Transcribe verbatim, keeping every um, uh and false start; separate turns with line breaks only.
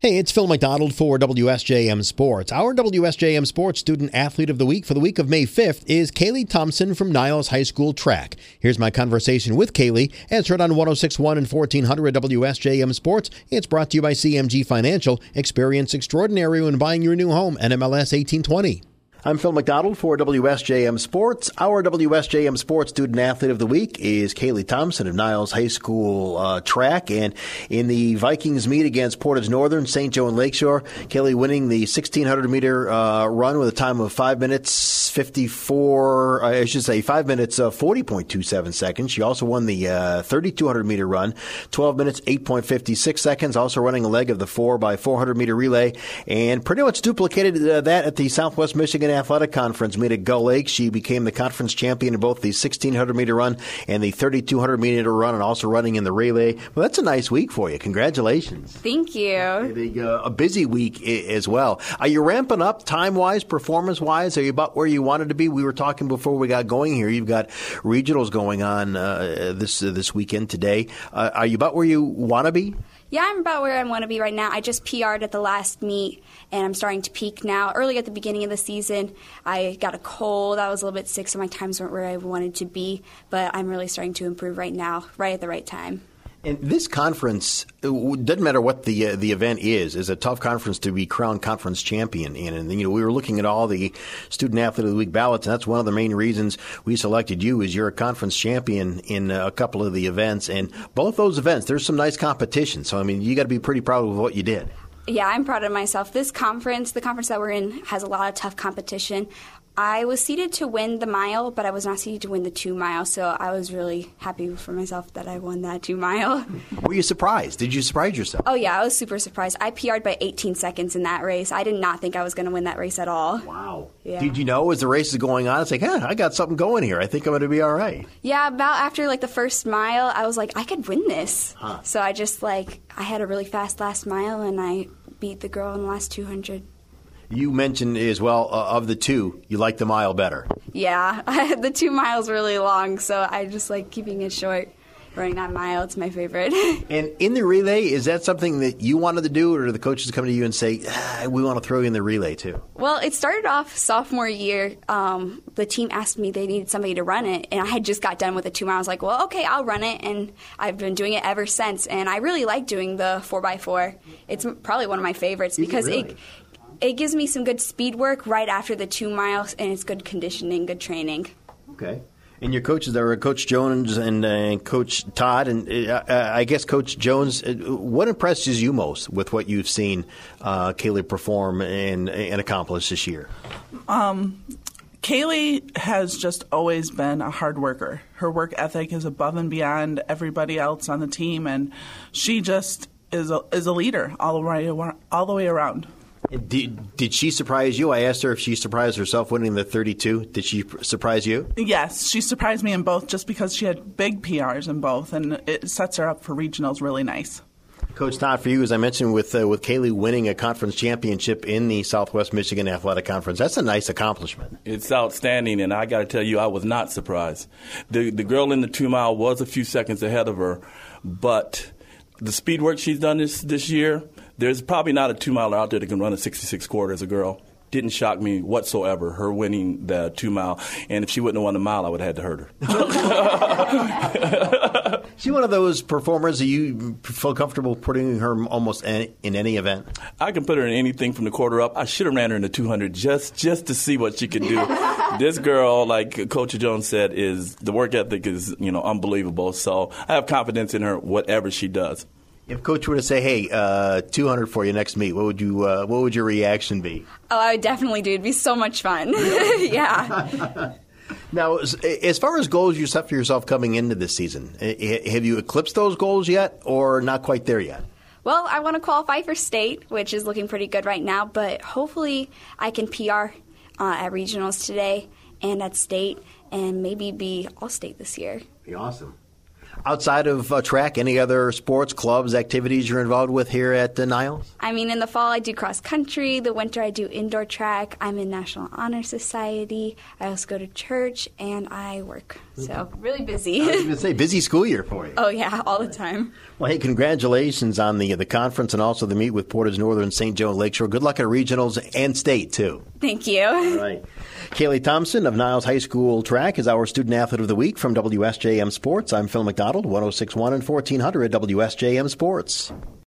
Hey, it's Phil McDonald for W S J M Sports. Our W S J M Sports Student Athlete of the Week for the week of May fifth is Kaylee Thompson from Niles High School Track. Here's my conversation with Kaylee, as heard on one oh six point one and fourteen hundred W S J M Sports. It's brought to you by C M G Financial. Experience extraordinary when buying your new home. N M L S eighteen twenty. I'm Phil McDonald for W S J M Sports. Our W S J M Sports Student Athlete of the Week is Kaylee Thompson of Niles High School uh, Track. And in the Vikings meet against Portage Northern, Saint Joe and Lakeshore, Kaylee winning the sixteen hundred meter uh, run with a time of five minutes fifty-four, uh, I should say five minutes uh, forty point two seven seconds. She also won the uh, thirty-two hundred meter run, twelve minutes eight point five six seconds, also running a leg of the four by four hundred meter relay, and pretty much duplicated uh, that at the Southwest Michigan Athletic Conference meet at Gull Lake. She became the conference champion in both the sixteen hundred meter run and the thirty-two hundred meter run, and also running in the relay. Well, that's a nice week for you. Congratulations.
Thank you.
Uh, a busy week as well. Are you ramping up time-wise, performance-wise? Are you about where you wanted to be? We were talking before we got going here. You've got regionals going on uh, this uh, this weekend today. Uh, are you about where you want to be?
Yeah, I'm about where I want to be right now. I just P R'd at the last meet, and I'm starting to peak now. Early at the beginning of the season, I got a cold. I was a little bit sick, so my times weren't where I wanted to be. But I'm really starting to improve right now, right at the right time.
And this conference, it doesn't matter what the uh, the event is, is a tough conference to be crowned conference champion in. And, you know, we were looking at all the Student Athlete of the Week ballots, and that's one of the main reasons we selected you, is you're a conference champion in a couple of the events. And both those events, there's some nice competition. So, I mean, you got to be pretty proud of what you did.
Yeah, I'm proud of myself. This conference, the conference that we're in, has a lot of tough competition. I was seeded to win the mile, but I was not seeded to win the two mile, so I was really happy for myself that I won that two mile.
Were you surprised? Did you surprise yourself?
Oh, yeah, I was super surprised. I P R'd by eighteen seconds in that race. I did not think I was going to win that race at all.
Wow.
Yeah.
Did you know as the race is going on, it's like, huh, I got something going here. I think I'm going to be all right.
Yeah, about after like the first mile, I was like, I could win this.
Huh.
So I just like, I had a really fast last mile, and I beat the girl in the last two hundred.
You mentioned as well, uh, of the two, you like the mile better.
Yeah, the two miles really long, so I just like keeping it short. Running that mile, it's my favorite.
And in the relay, is that something that you wanted to do, or do the coaches come to you and say, ah, we want to throw you in the relay too?
Well, it started off sophomore year. Um, the team asked me they needed somebody to run it, and I had just got done with the two miles. I was like, well, okay, I'll run it, and I've been doing it ever since. And I really like doing the four by four. It's probably one of my favorites
Is
because
it, really?
it it gives me some good speed work right after the two miles, and it's good conditioning, good training.
Okay. And your coaches, there were Coach Jones and uh, Coach Todd, and uh, I guess Coach Jones, uh, what impresses you most with what you've seen uh, Kaylee perform and, and accomplish this year?
Um, Kaylee has just always been a hard worker. Her work ethic is above and beyond everybody else on the team, and she just is a, is a leader all the way all the way around.
Did, did she surprise you? I asked her if she surprised herself winning the thirty-two. Did she surprise you?
Yes, she surprised me in both just because she had big P Rs in both, and it sets her up for regionals really nice.
Coach Todd, for you, as I mentioned, with uh, with Kaylee winning a conference championship in the Southwest Michigan Athletic Conference, that's a nice accomplishment.
It's outstanding, and I got to tell you, I was not surprised. The the girl in the two mile was a few seconds ahead of her, but the speed work she's done this this year, there's probably not a two miler out there that can run a sixty-six quarter as a girl. Didn't shock me whatsoever, her winning the two mile. And if she wouldn't have won the mile, I would have had to hurt her.
Is she one of those performers that you feel comfortable putting her almost in any event?
I can put her in anything from the quarter up. I should have ran her in the two hundred just just to see what she could do. This girl, like Coach Jones said, is the work ethic is you know unbelievable. So I have confidence in her, whatever she does.
If Coach were to say, "Hey, uh, two hundred for you next meet," what would you? Uh, what would your reaction be?
Oh, I would definitely do. It'd be so much fun. Yeah.
Now, as, as far as goals you set for yourself coming into this season, have you eclipsed those goals yet, or not quite there yet?
Well, I want to qualify for state, which is looking pretty good right now. But hopefully, I can P R uh, at regionals today and at state, and maybe be all state this year.
Be awesome. Outside of uh, track, any other sports, clubs, activities you're involved with here at uh, Niles?
I mean, in the fall I do cross country. The winter I do indoor track. I'm in National Honor Society. I also go to church and I work. So really busy.
I was going to say, busy school year for you.
Oh yeah, all the time.
Well, hey, congratulations on the the conference and also the meet with Portage Northern, Saint Joe, and Lakeshore. Good luck at regionals and state, too.
Thank you.
All right. Kaylee Thompson of Niles High School Track is our Student Athlete of the Week from W S J M Sports. I'm Phil McDonald, one oh six point one and fourteen hundred W S J M Sports.